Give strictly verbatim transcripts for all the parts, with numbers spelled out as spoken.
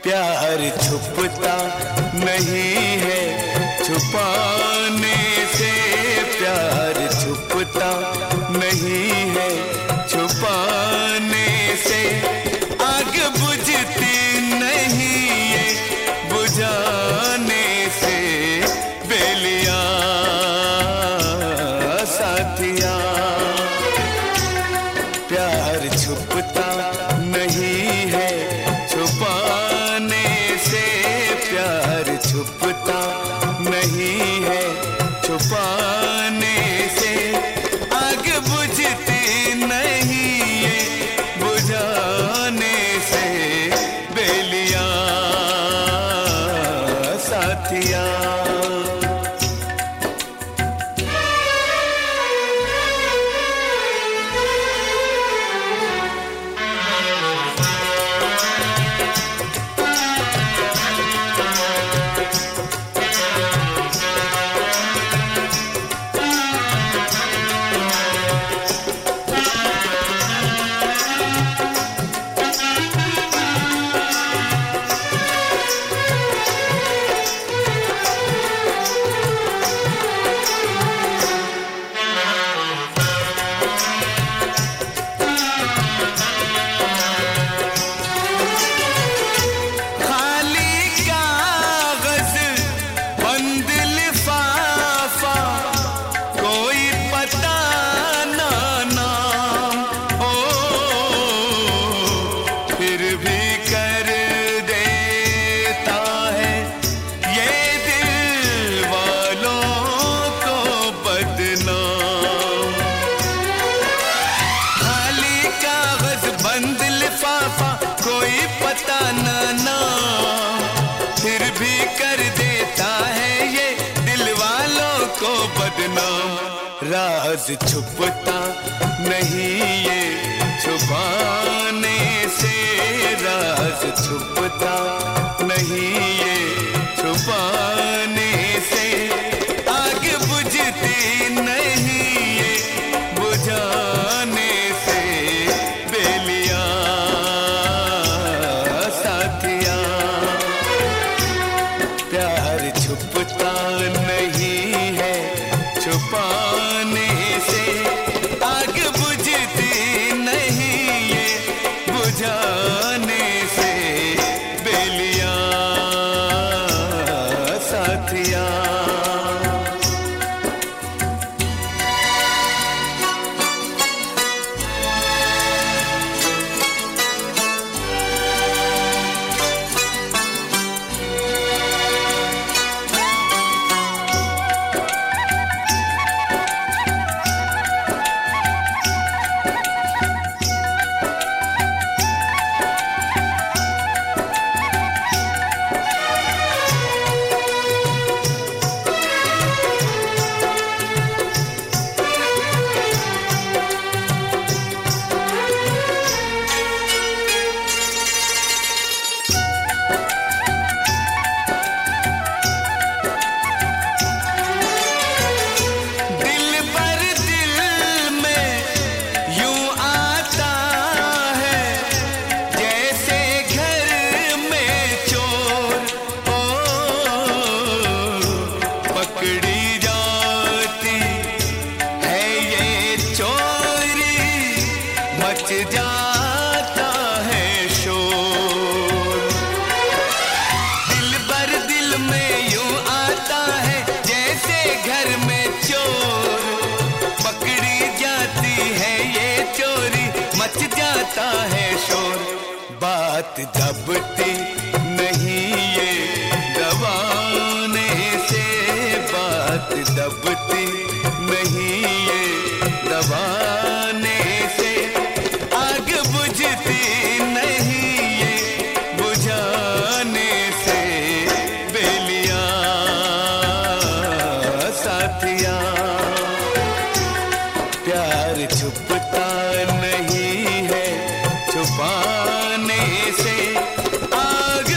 प्यार छुपता नहीं है छुपाने से, प्यार छुपता नहीं है छुपाने से, आग बुझती नहीं ये बुझाने से, बेलिया साथिया। प्यार छुपता नहीं है छुपाने से, प्यार छुपता नहीं है छुपाने से, आग बुझती नहीं ये बुझाने से, बेलिया साथिया। कोई पता ना नाम, फिर भी कर देता है ये दिल वालों को बदनाम। राज छुपता नहीं ये छुपाने से, राज छुपता नहीं ये छुपाने से, आग बुझती नहीं ये बुझाने से, बेलिया साथिया। प्यार छुपता नहीं है छुपाने से, आग बुझती नहीं ये बुझाने से, बेलिया साथिया। जाता है शोर, दिल भर दिल में यूं आता है जैसे घर में चोर, पकड़ी जाती है ये चोरी, मच जाता है शोर। बात दबती नहीं ये दबाने से, बात दबती नहीं ये दबाने से, आग बुझती नहीं ये बुझाने से, बेलिया साथिया। प्यार छुपता नहीं है छुपाने से, आग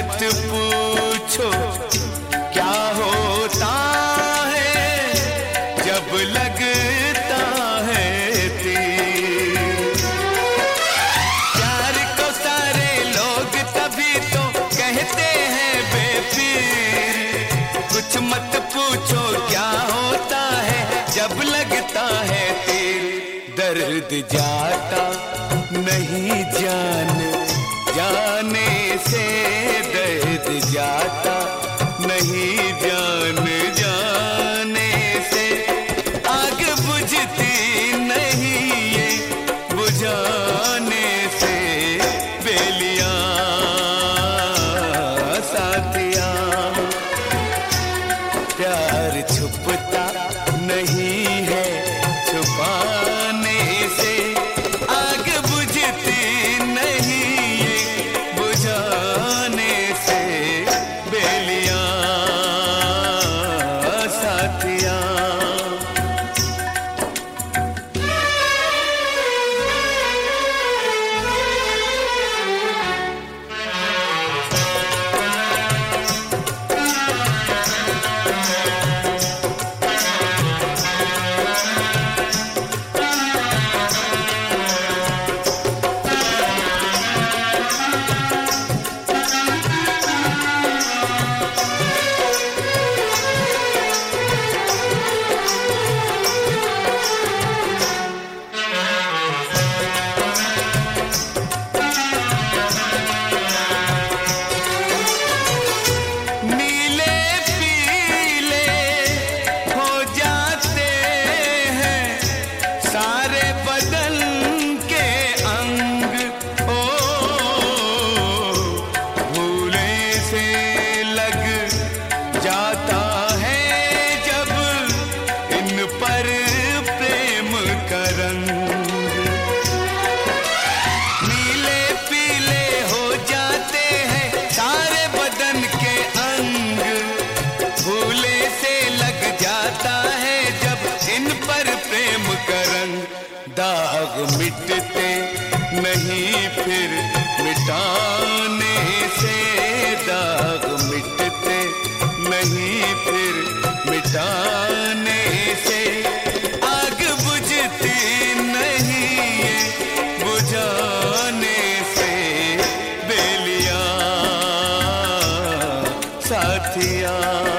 मत पूछो क्या होता है जब लगता है तीर। प्यार को सारे लोग तभी तो कहते हैं बेपीर। कुछ मत पूछो क्या होता है जब लगता है तीर। दर्द जाता नहीं जान जाने से, दर्द जाता नहीं जान जाने से। आग बुझती नहीं ये बुझाने से। बेलियां साथिया प्यार छुपता नहीं है छुपाने से। आग बुझती नहीं ये बुझाने से। बेलियां साथिया जाता है जब इन पर प्रेम का रंग। नीले पीले हो जाते हैं सारे बदन के अंग। भूले से लग जाता है जब इन पर प्रेम का रंग। दाग मिटते नहीं फिर मिटाने से। दाग मिटते नहीं फिर मिटाने से। आग बुझती नहीं ये बुझाने से। बेलियां साथिया